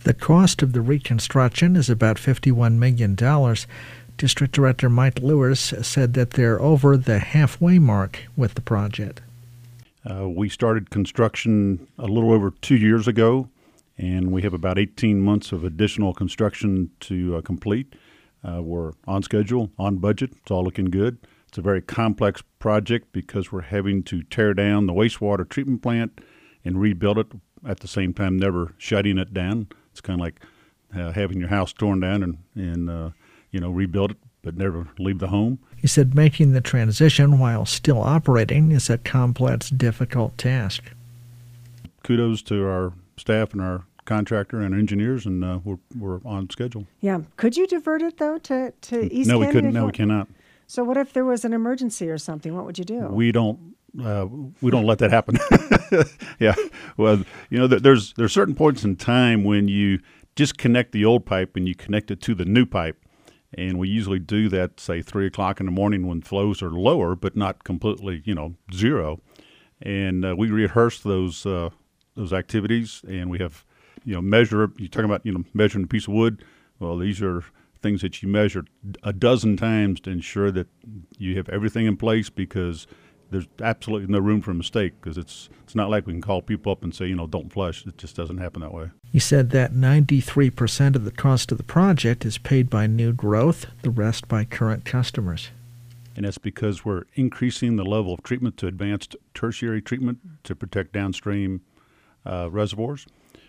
The cost of the reconstruction is about $51 million. District Director Mike Lewis said that they're over the halfway mark with the project. We started construction a little over 2 years ago, and we have about 18 months of additional construction to complete. We're on schedule, on budget. It's all looking good. It's a very complex project because we're having to tear down the wastewater treatment plant and rebuild it at the same time, never shutting it down. It's kind of like having your house torn down and rebuild it, but never leave the home. He said making the transition while still operating is a complex, difficult task. Kudos to our staff and our contractor and engineers, and we're on schedule. Yeah. Could you divert it, though, to East No, Canyon? we couldn't. No, we cannot. So what if there was an emergency or something? What would you do? We don't let that happen. Yeah. Well, there's certain points in time when you disconnect the old pipe and you connect it to the new pipe. And we usually do that, say, 3 o'clock in the morning when flows are lower, but not completely, zero. And we rehearse those activities, and we have, measure. You're talking about, measuring a piece of wood. Well, these are things that you measure a dozen times to ensure that you have everything in place, because there's absolutely no room for a mistake, because it's not like we can call people up and say, don't flush. It just doesn't happen that way. He said that 93% of the cost of the project is paid by new growth, the rest by current customers. And that's because we're increasing the level of treatment to advanced tertiary treatment to protect downstream reservoirs.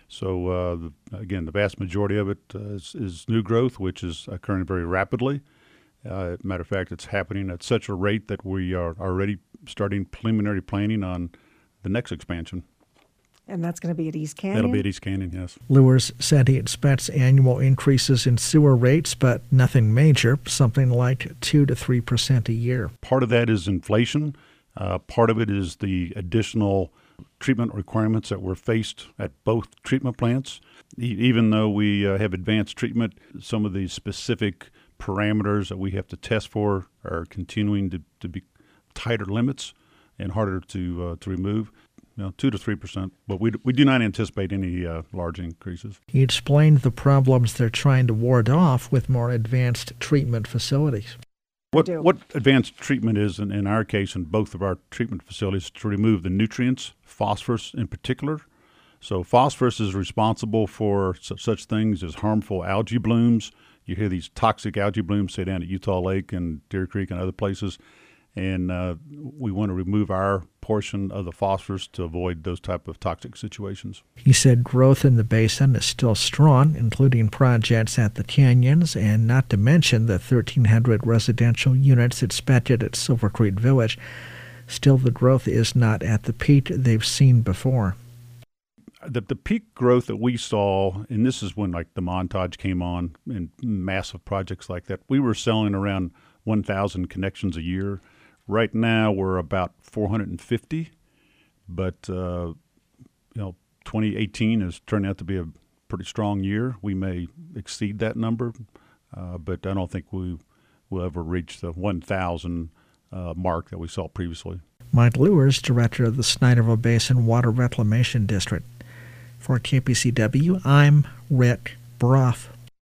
So, again, the vast majority of it is new growth, which is occurring very rapidly. Matter of fact, it's happening at such a rate that we are already starting preliminary planning on the next expansion. And that's going to be at East Canyon? That'll be at East Canyon, yes. Lewis said he expects annual increases in sewer rates, but nothing major, something like 2 to 3% a year. Part of that is inflation. Part of it is the additional treatment requirements that we're faced at both treatment plants. Even though we have advanced treatment, some of the specific parameters that we have to test for are continuing to be tighter limits and harder to remove. 2 to 3%, but we do not anticipate any large increases. He explained the problems they're trying to ward off with more advanced treatment facilities. What advanced treatment is, in our case, in both of our treatment facilities, to remove the nutrients, phosphorus in particular. So phosphorus is responsible for such things as harmful algae blooms. You hear these toxic algae blooms, say, down at Utah Lake and Deer Creek and other places. And we want to remove our portion of the phosphorus to avoid those type of toxic situations. He said growth in the basin is still strong, including projects at the canyons, and not to mention the 1,300 residential units expected at Silver Creek Village. Still, the growth is not at the peak they've seen before. The peak growth that we saw, and this is when like the Montage came on and massive projects like that, we were selling around 1,000 connections a year. Right now, we're about 450, but 2018 has turned out to be a pretty strong year. We may exceed that number, but I don't think we will ever reach the 1,000 mark that we saw previously. Mike Lewis, director of the Snyderville Basin Water Reclamation District. For KPCW, I'm Rick Broff.